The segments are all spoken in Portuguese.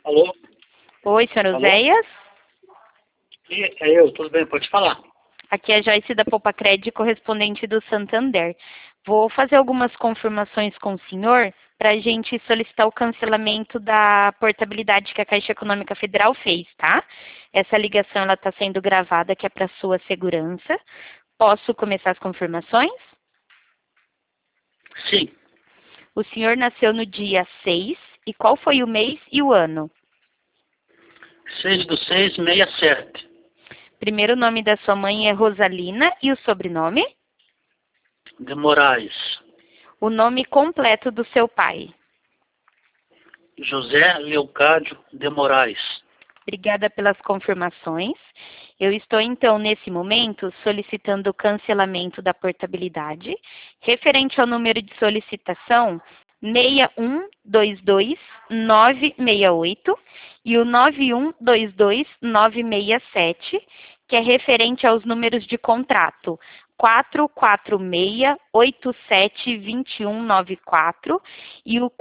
Alô? Oi, senhor Alô? Oséias. É eu, tudo bem, pode falar. Aqui é a Joyce da Poupa-Cred, correspondente do Santander. Vou fazer algumas confirmações com o senhor para a gente solicitar o cancelamento da portabilidade que a Caixa Econômica Federal fez, tá? Essa ligação está sendo gravada, que é para sua segurança. Posso começar as confirmações? Sim, O senhor nasceu no dia 6, e qual foi o mês e o ano? 6/6/67. Primeiro nome da sua mãe é Rosalina e o sobrenome? De Moraes. O nome completo do seu pai. José Leocádio de Moraes. Obrigada pelas confirmações. Eu estou, então, nesse momento, solicitando o cancelamento da portabilidade, referente ao número de solicitação 6122968 e o 9122967, que é referente aos números de contrato 446-872194 e o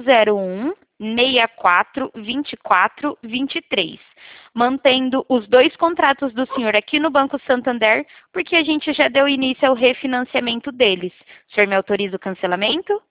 401-642423, mantendo os dois contratos do senhor aqui no Banco Santander, porque a gente já deu início ao refinanciamento deles. O senhor me autoriza o cancelamento?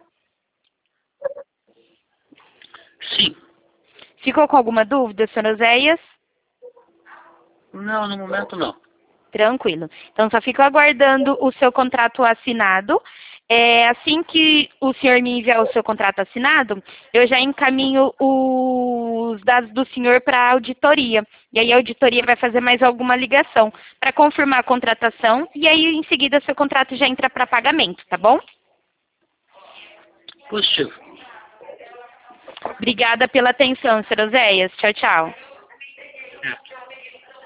Sim. Ficou com alguma dúvida, senhor Oséias? Não, no momento não. Tranquilo. Então, só fico aguardando o seu contrato assinado. Assim que o senhor me enviar o seu contrato assinado, eu já encaminho os dados do senhor para a auditoria. E aí a auditoria vai fazer mais alguma ligação para confirmar a contratação e aí em seguida seu contrato já entra para pagamento, tá bom? Positivo. Obrigada pela atenção, senhor Oséias. Tchau, tchau. É.